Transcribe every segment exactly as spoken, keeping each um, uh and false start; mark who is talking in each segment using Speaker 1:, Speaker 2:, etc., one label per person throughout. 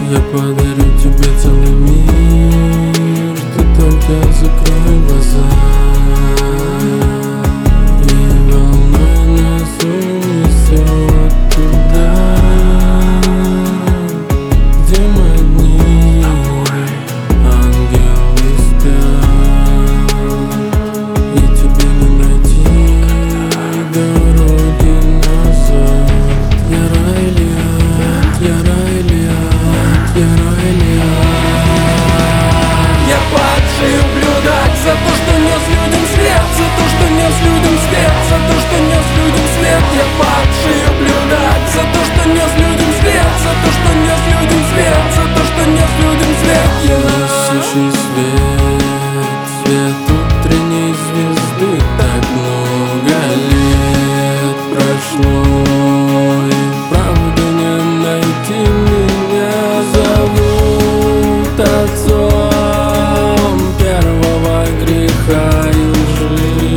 Speaker 1: Я подарю тебе целый мир, ты только закрой глаза, и волной нас унесет туда, где мы одни, ангелы спят, и тебе не найти дороги назад. Я Райлиат, я Райлиат, я Райлиат.
Speaker 2: Я падший ублюдок за то, что нес людям свет, за то, что нес людям свет, за то, что нес людям свет. Я падший ублюдок за то, что нес людям свет, за то, что нес людям свет, за то, что нес людям свет. Я
Speaker 1: Несущий свет, свет утренней звезды. Так много лет прошло, и правда не найти меня. Зовут отцом первого греха и лжи.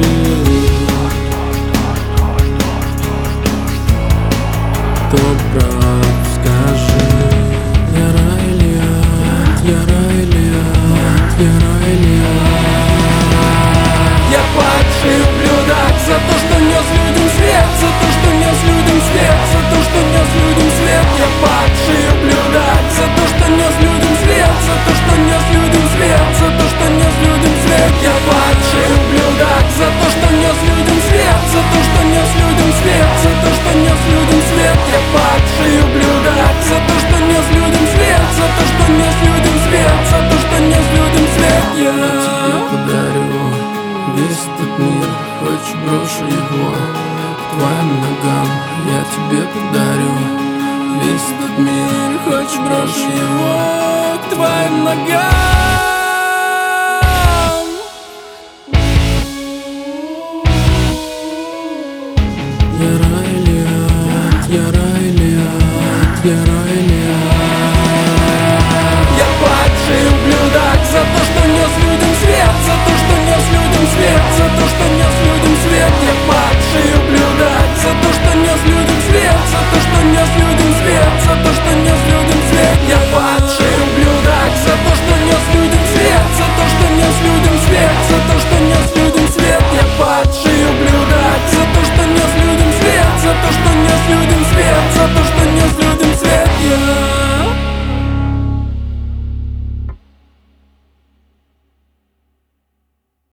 Speaker 1: Кто прав, скажи. Я Райлиат, я Райлиат, я Райлиат.
Speaker 2: Я падший ублюдок за то, что нес людям свет, за то, что нес людям свет, за то, что нес людям свет. Я падший ублюдок за то, что нес людям свет, за то, что нес людям свет, за то, что нес людям свет. Я падший ублюдок за то, что нес людям свет, за то, что нес людям свет, за то, что нес людям свет. Я падший ублюдок за то, что нес людям свет, за то, что нес людям свет, за то, что нес людям свет. Я
Speaker 1: тебе подарю весь этот мир, хочешь брошу его к твоим ногам. Я тебе подарю весь этот мир, хочешь брошу его к твоим ногам. Я Райлиат, я Райлиат, я Райлиат.